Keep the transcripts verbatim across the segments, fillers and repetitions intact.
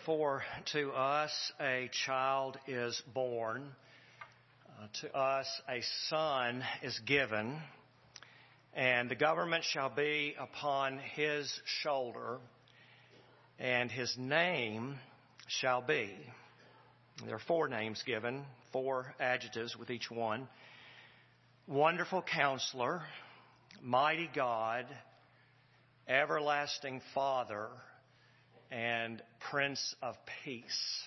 For to us a child is born, uh, to us a son is given, and the government shall be upon his shoulder, and his name shall be. There are four names given, four adjectives with each one. Wonderful Counselor, Mighty God, Everlasting Father, and Prince of Peace.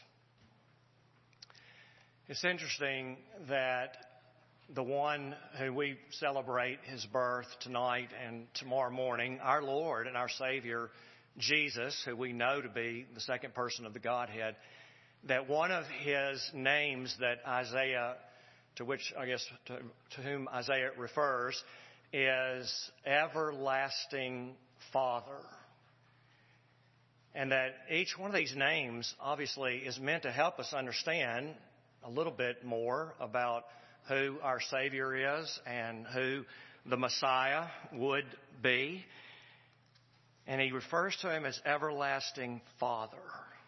It's interesting that the one who we celebrate his birth tonight and tomorrow morning, our Lord and our Savior, Jesus, who we know to be the second person of the Godhead, that one of his names that Isaiah, to which I guess to, to whom Isaiah refers, is Everlasting Father. And that each one of these names obviously is meant to help us understand a little bit more about who our Savior is and who the Messiah would be. And he refers to him as Everlasting Father.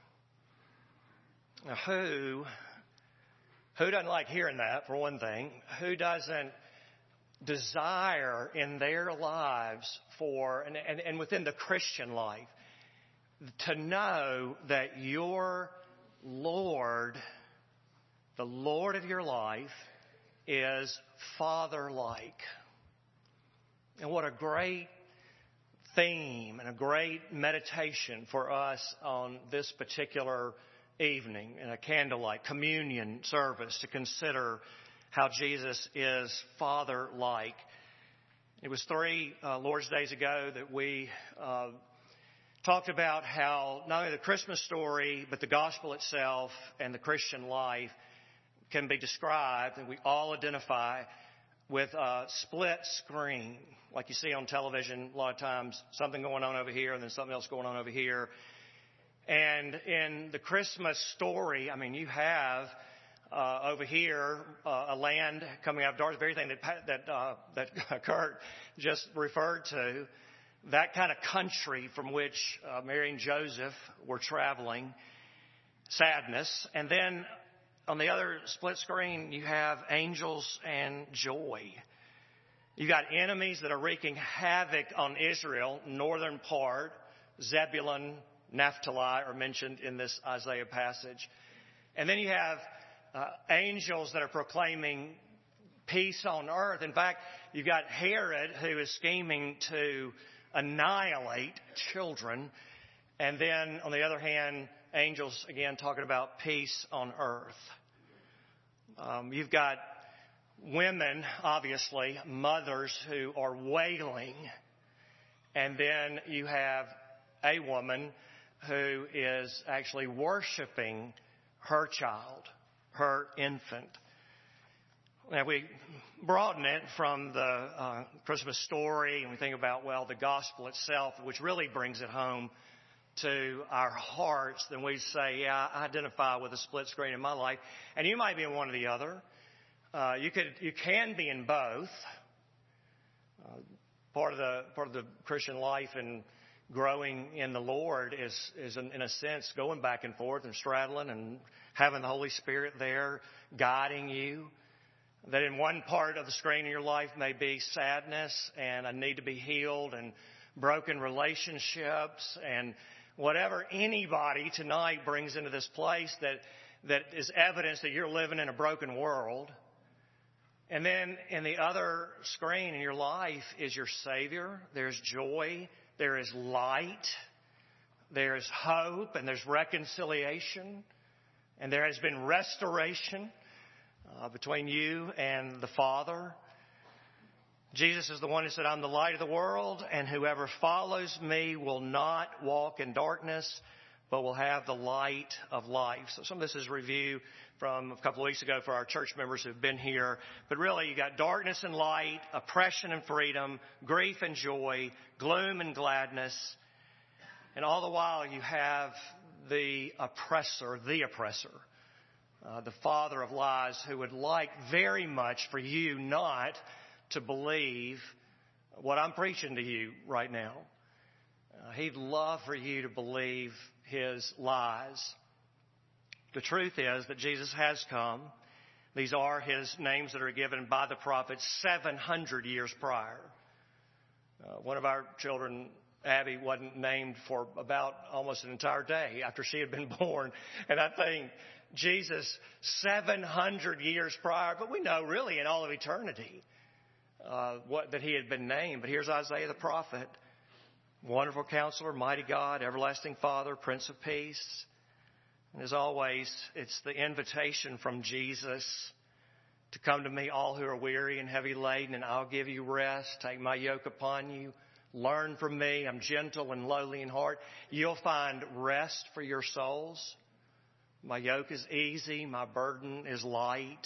Now, who, who doesn't like hearing that, for one thing? Who doesn't desire in their lives for, and, and, and within the Christian life, to know that your Lord, the Lord of your life, is Father-like? And what a great theme and a great meditation for us on this particular evening in a candlelight communion service to consider how Jesus is Father-like. It was three uh, Lord's Days ago that we uh, talked about how not only the Christmas story, but the gospel itself and the Christian life can be described, and we all identify with a split screen, like you see on television a lot of times, something going on over here and then something else going on over here. And in the Christmas story, I mean, you have uh, over here uh, a land coming out of darkness, the very thing that that uh, that Kurt just referred to. That kind of country from which uh, Mary and Joseph were traveling, sadness. And then on the other split screen, you have angels and joy. You got enemies that are wreaking havoc on Israel, northern part. Zebulun, Naphtali are mentioned in this Isaiah passage. And then you have uh, angels that are proclaiming peace on earth. In fact, you've got Herod, who is scheming to annihilate children. And then, on the other hand, angels, again, talking about peace on earth. Um, you've got women, obviously, mothers who are wailing. And then you have a woman who is actually worshiping her child, her infant. Now, we broaden it from the uh, Christmas story and we think about, well, the gospel itself, which really brings it home to our hearts. Then we say, yeah, I identify with a split screen in my life. And you might be in one or the other. Uh, you could, you can be in both. Uh, part of the part of the Christian life and growing in the Lord is, is in, in a sense, going back and forth and straddling and having the Holy Spirit there guiding you. That in one part of the screen in your life may be sadness and a need to be healed and broken relationships and whatever anybody tonight brings into this place that, that is evidence that you're living in a broken world. And then in the other screen in your life is your Savior. There's joy. There is light. There is hope and there's reconciliation. And there has been restoration Uh, between you and the Father. Jesus is the one who said, I'm the light of the world, and whoever follows me will not walk in darkness, but will have the light of life. So some of this is review from a couple of weeks ago for our church members who've been here. But really, you got darkness and light, oppression and freedom, grief and joy, gloom and gladness. And all the while, you have the oppressor, the oppressor. Uh, the father of lies, who would like very much for you not to believe what I'm preaching to you right now. Uh, he'd love for you to believe his lies. The truth is that Jesus has come. These are his names that are given by the prophets seven hundred years prior. Uh, one of our children, Abby, wasn't named for about almost an entire day after she had been born. And I think Jesus, seven hundred years prior, but we know really in all of eternity uh, what that he had been named. But here's Isaiah the prophet. Wonderful Counselor, Mighty God, Everlasting Father, Prince of Peace. And as always, it's the invitation from Jesus to come to me, all who are weary and heavy laden, and I'll give you rest. Take my yoke upon you. Learn from me. I'm gentle and lowly in heart. You'll find rest for your souls. My yoke is easy. My burden is light.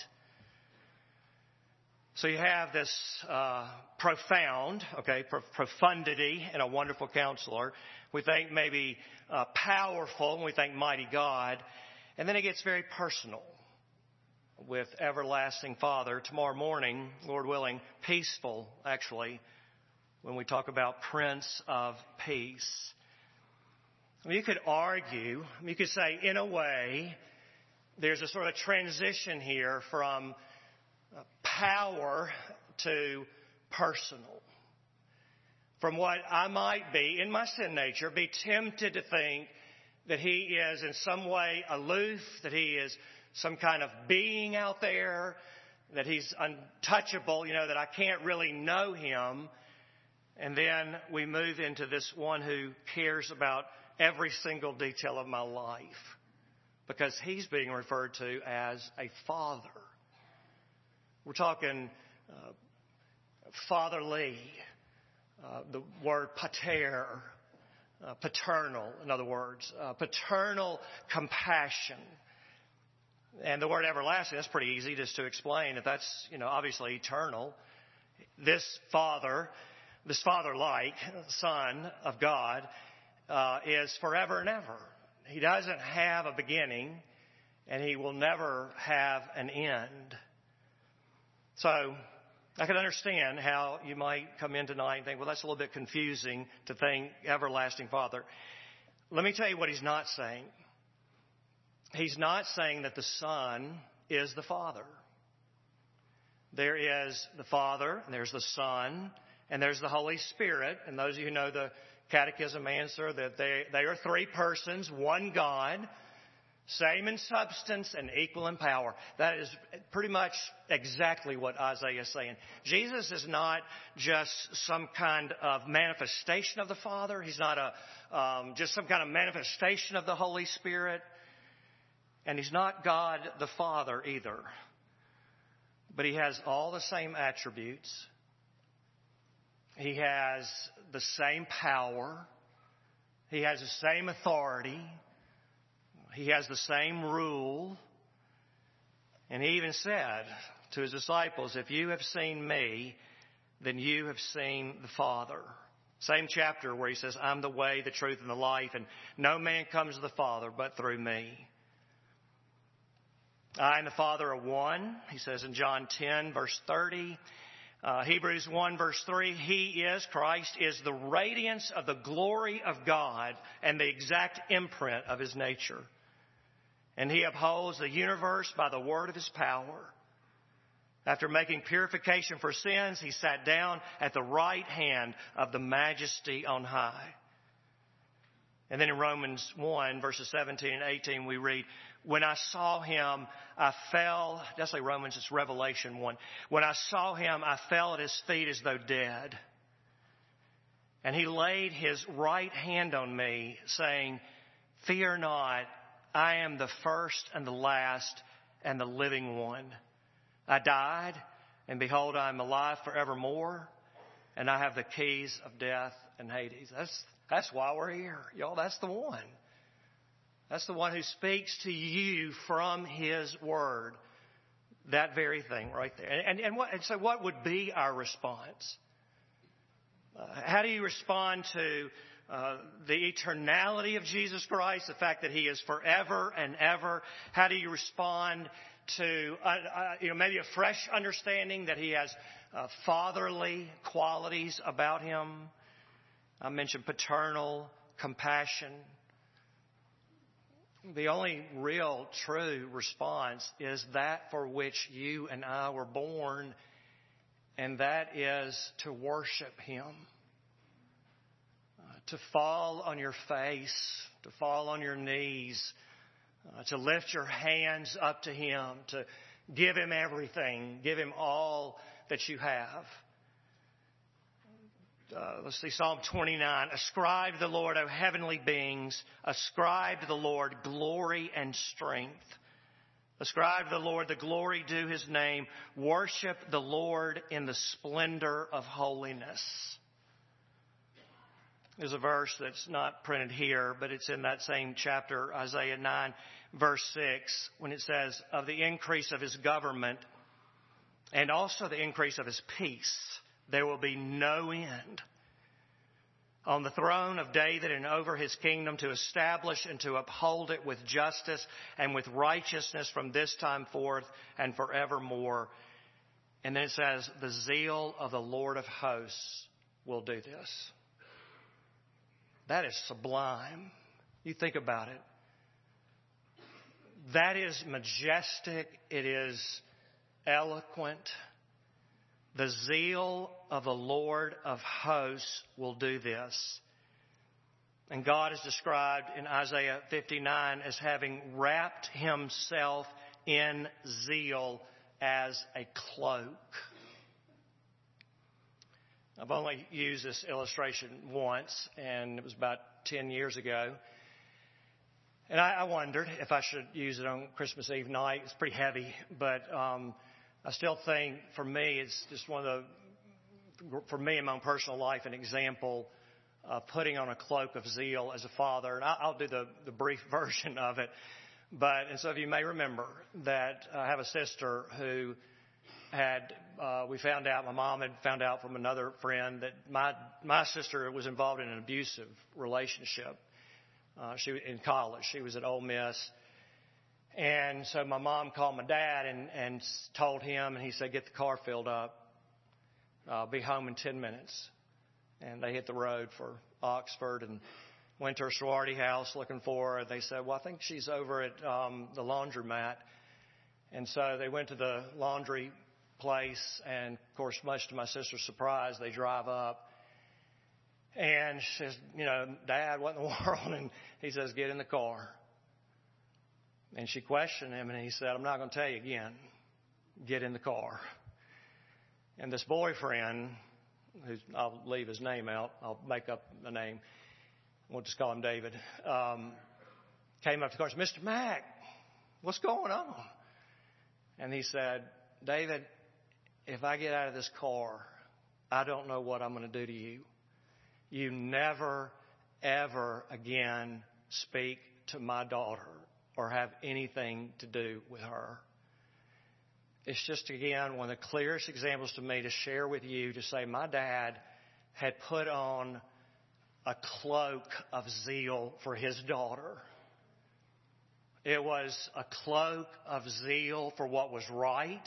So you have this uh, profound, okay, pro- profundity in a wonderful counselor. We think maybe uh, powerful, and we think mighty God. And then it gets very personal with everlasting Father. Tomorrow morning, Lord willing, peaceful, actually, when we talk about Prince of Peace. I mean, you could argue, you could say, in a way, there's a sort of transition here from power to personal. From what I might be, in my sin nature, be tempted to think that he is in some way aloof, that he is some kind of being out there, that he's untouchable, you know, that I can't really know him. And then we move into this one who cares about every single detail of my life, because he's being referred to as a father. We're talking uh, fatherly, uh, the word pater, uh, paternal, in other words, uh, paternal compassion. And the word everlasting, that's pretty easy just to explain. If that's, you know, obviously eternal. This father, this father-like Son of God uh, is forever and ever. He doesn't have a beginning, and he will never have an end. So I can understand how you might come in tonight and think, well, that's a little bit confusing to think everlasting Father. Let me tell you what he's not saying. He's not saying that the Son is the Father. There is the Father, and there's the Son, and there's the Holy Spirit. And those of you who know the Catechism answer that they, they are three persons, one God, same in substance and equal in power. That is pretty much exactly what Isaiah is saying. Jesus is not just some kind of manifestation of the Father. He's not a um, just some kind of manifestation of the Holy Spirit. And he's not God the Father either. But he has all the same attributes. He has the same power. He has the same authority. He has the same rule. And he even said to his disciples, if you have seen me, then you have seen the Father. Same chapter where he says, I'm the way, the truth, and the life, and no man comes to the Father but through me. I and the Father are one, he says in John ten, verse thirty. Uh, Hebrews one, verse three, he is, Christ, is the radiance of the glory of God and the exact imprint of his nature. And he upholds the universe by the word of his power. After making purification for sins, he sat down at the right hand of the majesty on high. And then in Romans one, verses seventeen and eighteen, we read, when I saw him, I fell. That's like Romans, it's Revelation one. When I saw him, I fell at his feet as though dead. And he laid his right hand on me, saying, fear not, I am the first and the last and the living one. I died, and behold, I am alive forevermore, and I have the keys of death and Hades. That's, that's why we're here. Y'all, that's the one. That's the one who speaks to you from his word. That very thing right there. And, and, and, what, and so what would be our response? Uh, how do you respond to uh, the eternality of Jesus Christ, the fact that he is forever and ever? How do you respond to uh, uh, you know, maybe a fresh understanding that he has uh, fatherly qualities about him? I mentioned paternal compassion. The only real true response is that for which you and I were born, and that is to worship Him. Uh, to fall on your face, to fall on your knees, uh, to lift your hands up to Him, to give Him everything, give Him all that you have. Uh, let's see, Psalm twenty-nine. Ascribe to the Lord, O heavenly beings. Ascribe to the Lord glory and strength. Ascribe to the Lord the glory due His name. Worship the Lord in the splendor of holiness. There's a verse that's not printed here, but it's in that same chapter, Isaiah nine, verse six, when it says, of the increase of His government and also the increase of His peace, there will be no end. On the throne of David and over His kingdom, to establish and to uphold it with justice and with righteousness from this time forth and forevermore. And then it says, the zeal of the Lord of hosts will do this. That is sublime. You think about it. That is majestic. It is eloquent. The zeal of the Lord of hosts will do this. And God is described in Isaiah fifty-nine as having wrapped Himself in zeal as a cloak. I've only used this illustration once, and it was about ten years ago. And I, I wondered if I should use it on Christmas Eve night. It's pretty heavy, but um, I still think, for me, it's just one of the, for me in my own personal life, an example of putting on a cloak of zeal as a father. And I'll do the, the brief version of it. But, and so if you may remember that I have a sister who had, uh, we found out, my mom had found out from another friend that my, my sister was involved in an abusive relationship. Uh, she in college. She was at Ole Miss. And so my mom called my dad and, and told him, and he said, get the car filled up. I'll be home in ten minutes. And they hit the road for Oxford and went to her sorority house looking for her. They said, well, I think she's over at um, the laundromat. And so they went to the laundry place. And, of course, much to my sister's surprise, they drive up. And she says, you know, Dad, what in the world? And he says, get in the car. And she questioned him, and he said, I'm not going to tell you again. Get in the car. And this boyfriend, who's, I'll leave his name out. I'll make up the name. We'll just call him David. Um, came up to the car and said, Mister Mack, what's going on? And he said, David, if I get out of this car, I don't know what I'm going to do to you. You never, ever again speak to my daughter or have anything to do with her. It's just, again, one of the clearest examples to me to share with you, to say my dad had put on a cloak of zeal for his daughter. It was a cloak of zeal for what was right.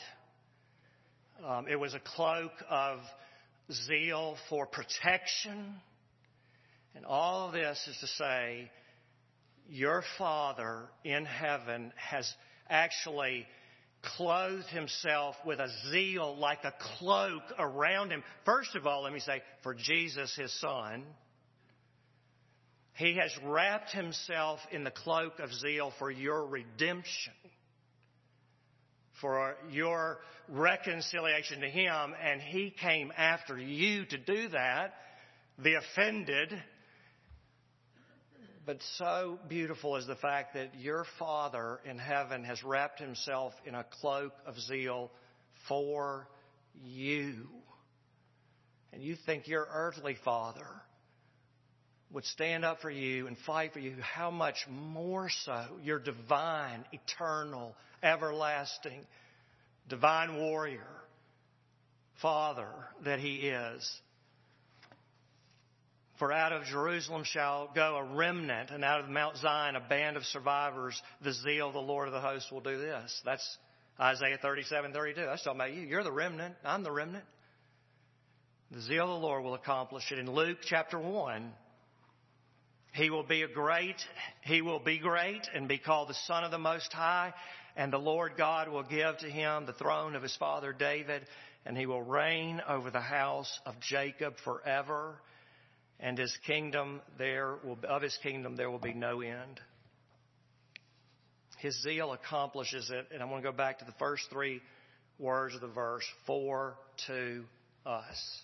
Um, it was a cloak of zeal for protection. And all of this is to say, your Father in heaven has actually clothed Himself with a zeal like a cloak around Him. First of all, let me say, for Jesus, His Son. He has wrapped Himself in the cloak of zeal for your redemption, for your reconciliation to Him. And He came after you to do that, the offended. But so beautiful is the fact that your Father in heaven has wrapped Himself in a cloak of zeal for you. And you think your earthly father would stand up for you and fight for you. How much more so your divine, eternal, everlasting, divine warrior, Father that He is. For out of Jerusalem shall go a remnant, and out of Mount Zion a band of survivors. The zeal of the Lord of the hosts will do this. That's Isaiah thirty-seven, thirty-two. That's talking about you. You're the remnant. I'm the remnant. The zeal of the Lord will accomplish it. In Luke chapter one, he will be a great, he will be great and be called the Son of the Most High, and the Lord God will give to him the throne of his father David, and he will reign over the house of Jacob forever, and his kingdom there will, of his kingdom there will be no end. His zeal accomplishes it, and I want to go back to the first three words of the verse, for to us.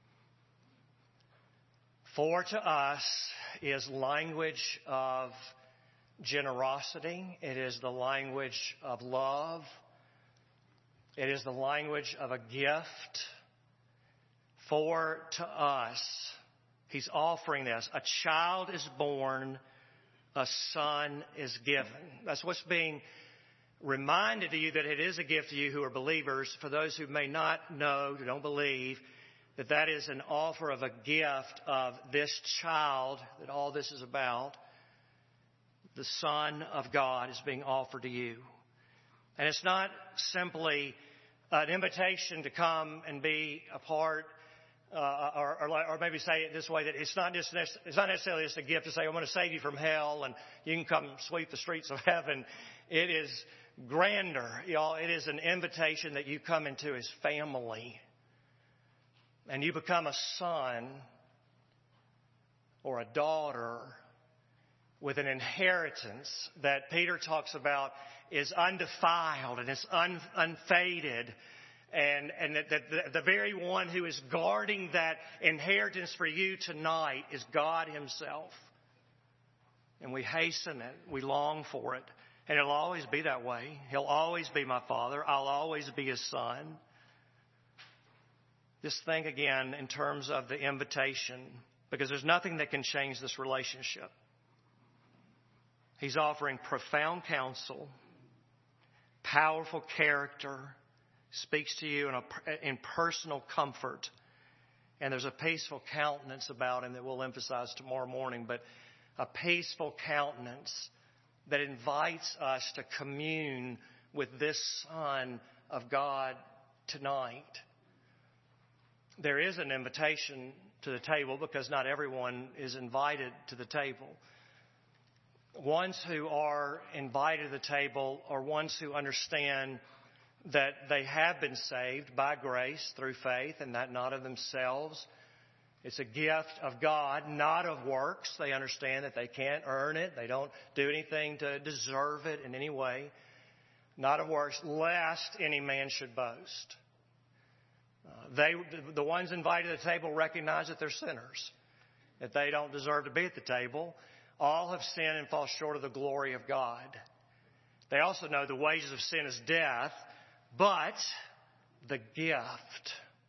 For to us is language of generosity. It is the language of love. It is the language of a gift. For to us, he's offering this. A child is born, a son is given. That's what's being reminded to you, that it is a gift to you who are believers. For those who may not know, who don't believe, that that is an offer of a gift of this child, that all this is about. The Son of God is being offered to you. And it's not simply an invitation to come and be a part, uh, or, or, or maybe say it this way, that it's not just it's not necessarily just a gift to say, I'm going to save you from hell and you can come sweep the streets of heaven. It is grander, y'all. It is an invitation that you come into his family. And you become a son or a daughter with an inheritance that Peter talks about is undefiled and is un, unfaded. And, and that, that the, the very one who is guarding that inheritance for you tonight is God himself. And we hasten it. We long for it. And it'll always be that way. He'll always be my Father. I'll always be his son. Just think again in terms of the invitation, because there's nothing that can change this relationship. He's offering profound counsel, powerful character, speaks to you in, a, in personal comfort, and there's a peaceful countenance about him that we'll emphasize tomorrow morning, but a peaceful countenance that invites us to commune with this Son of God tonight. There is an invitation to the table because not everyone is invited to the table. Ones who are invited to the table are ones who understand that they have been saved by grace through faith, and that not of themselves. It's a gift of God, not of works. They understand that they can't earn it. They don't do anything to deserve it in any way. Not of works, lest any man should boast. Uh, they, the ones invited to the table recognize that they're sinners, that they don't deserve to be at the table. All have sinned and fall short of the glory of God. They also know the wages of sin is death, but the gift,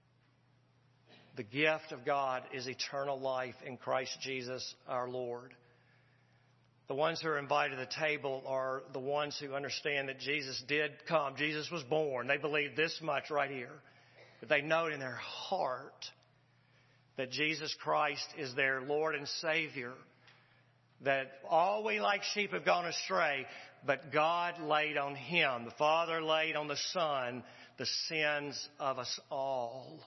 the gift of God is eternal life in Christ Jesus our Lord. The ones who are invited to the table are the ones who understand that Jesus did come. Jesus was born. They believe this much right here. But they know in their heart that Jesus Christ is their Lord and Savior. That all we like sheep have gone astray, but God laid on him, the Father laid on the Son, the sins of us all.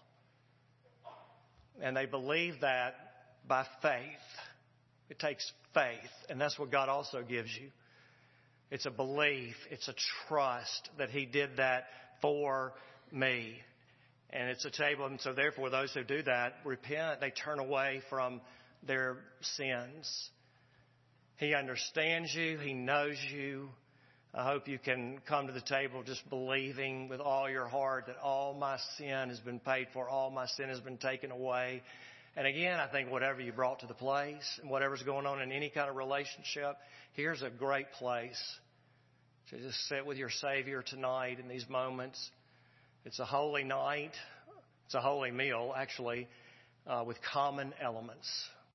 And they believe that by faith. It takes faith, and that's what God also gives you. It's a belief, it's a trust that he did that for me. And it's a table, and so therefore those who do that repent, they turn away from their sins. He understands you. He knows you. I hope you can come to the table just believing with all your heart that all my sin has been paid for. All my sin has been taken away. And again, I think whatever you brought to the place and whatever's going on in any kind of relationship, here's a great place to just sit with your Savior tonight in these moments. It's a holy night. It's a holy meal, actually, uh, with common elements.